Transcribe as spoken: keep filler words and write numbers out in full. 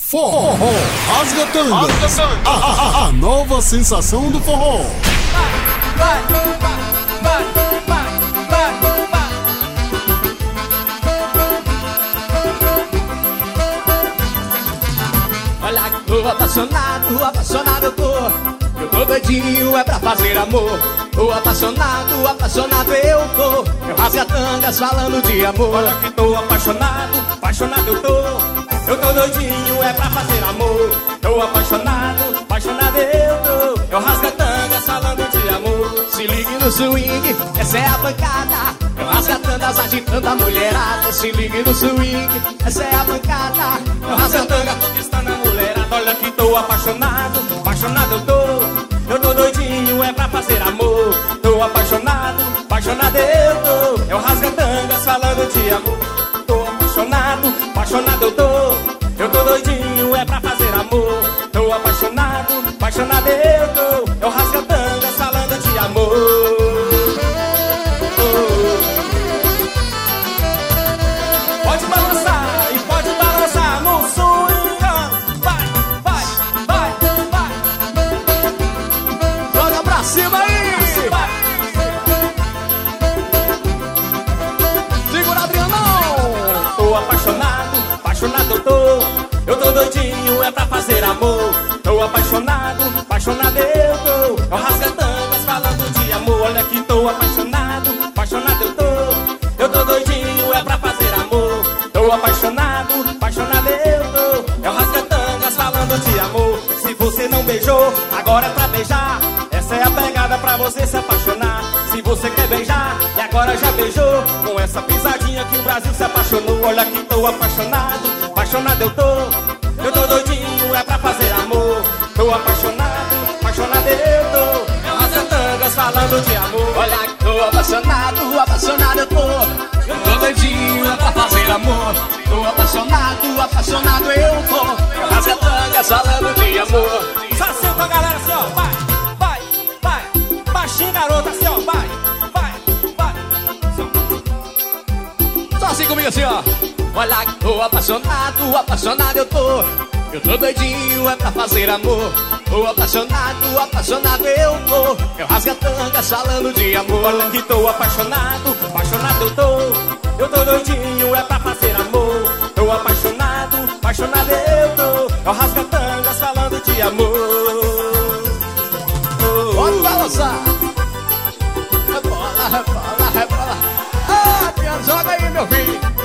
Forró, rasga-tanga, a, a, a nova sensação do forró. Vai, vai, vai, vai, vai, vai. Olha que tô apaixonado, apaixonado eu tô. Eu tô doidinho, é pra fazer amor. Tô apaixonado, apaixonado eu tô. Eu rasgo tangas falando de amor. Olha que tô apaixonado, apaixonado eu tô. Eu tô doidinho, é pra fazer amor. Tô apaixonado, apaixonado eu tô. Eu rasgo tangas falando de amor. Se ligue no swing, essa é a pancada. Eu rasgo tangas agitando a mulherada. Se ligue no swing, essa é a pancada. Eu rasgo tangas conquistando a mulherada. Olha que tô apaixonado, apaixonado eu tô. Eu tô doidinho, é pra fazer amor. Tô apaixonado, apaixonado eu tô. Eu rasgo tangas falando de amor. Tô apaixonado, apaixonado eu tô. Eu tô doidinho, é pra fazer amor. Tô apaixonado, apaixonado eu tô. Eu rasgo tangas falando de amor. Pode balançar e pode balançar no swing. Vai, vai, vai, vai. Joga pra cima aí. Vai. Segura, Adrianão. Tô apaixonado, apaixonado eu tô. Eu tô doidinho, é pra fazer amor. Tô apaixonado, apaixonado eu tô. Eu rasgo tangas falando de amor. Olha que tô apaixonado, apaixonado eu tô. Eu tô doidinho, é pra fazer amor. Tô apaixonado, apaixonado eu tô. Eu rasgo tangas falando de amor. Se você não beijou, agora é pra beijar. Essa é a pegada pra você se apaixonar. Se você quer beijar e agora já beijou, com essa pisadinha que o Brasil se apaixonou. Olha que tô apaixonado, apaixonado eu tô. Eu tô doidinho, é pra fazer amor. Tô apaixonado, apaixonado eu tô. Eu rasgo tangas falando de amor. Olha que tô apaixonado, apaixonado eu tô. Eu tô doidinho, é pra fazer amor. Tô apaixonado, apaixonado eu tô. Eu rasgo tangas falando de amor. Só assim com a galera assim, ó, vai, vai, vai. Baixinho garota assim, ó, vai, vai, vai. Só assim comigo assim, ó. Olha que tô apaixonado, apaixonado eu tô. Eu tô doidinho, é pra fazer amor. Tô apaixonado, apaixonado eu tô. Eu rasgo tangas falando de amor. Olha que tô apaixonado, apaixonado eu tô. Eu tô doidinho, é pra fazer amor. Tô apaixonado, apaixonado eu tô. Eu rasgo tangas falando de amor. Pode balançar. Rebola, rebola, rebola. Ah, minha, joga aí meu filho.